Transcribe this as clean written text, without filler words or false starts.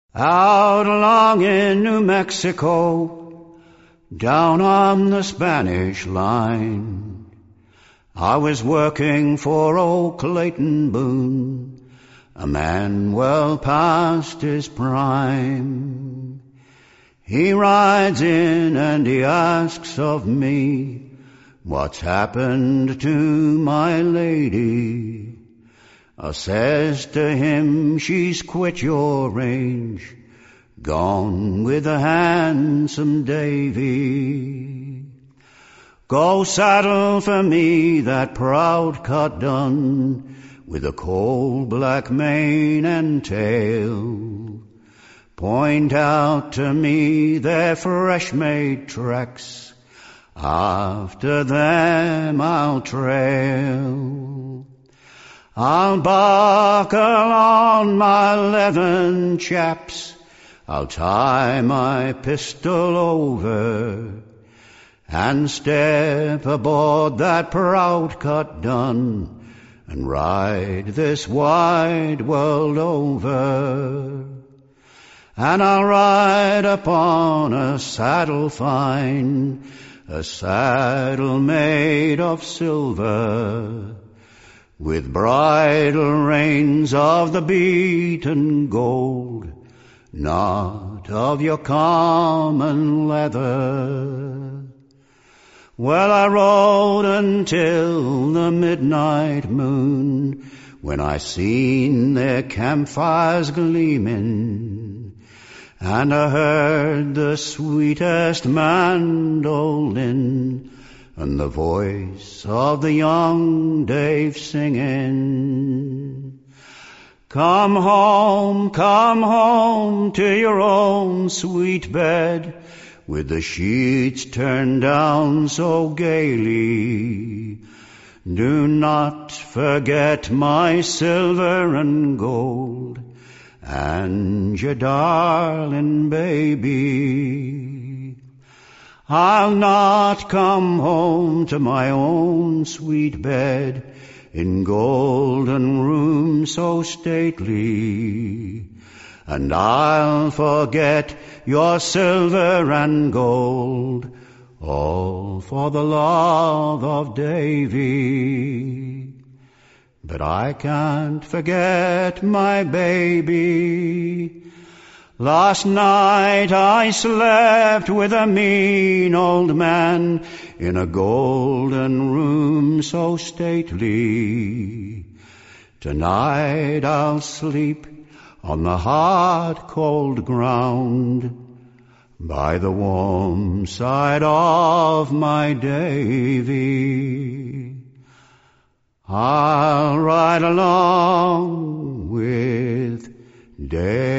Out along in New Mexico, down on the Spanish line, I was working for old Clayton Boone, a man well past his prime. He rides in and he asks of me, what's happened to my lady? I says to him, she's quit your range, gone with the handsome Davy. Go saddle for me that proud cut dun, with a coal black mane and tail. Point out to me their fresh made tracks, after them I'll trail. I'll buckle on my leathern chaps, I'll tie my pistol over, and step aboard that proud cut dun, and ride this wide world over. And I'll ride upon a saddle fine, a saddle made of silver, with bridle reins of the beaten gold, not of your common leather. Well, I rode until the midnight moon, when I seen their campfires gleamin', and I heard the sweetest mandolin, and the voice of the young Dave singing. Come home to your own sweet bed, with the sheets turned down so gaily. Do not forget my silver and gold, and your darling baby. I'll not come home to my own sweet bed, in golden room so stately, and I'll forget your silver and gold, all for the love of Davy. But I can't forget my baby. Last night I slept with a mean old man, in a golden room so stately. Tonight I'll sleep on the hard cold ground, by the warm side of my Davy. I'll ride along with Davy.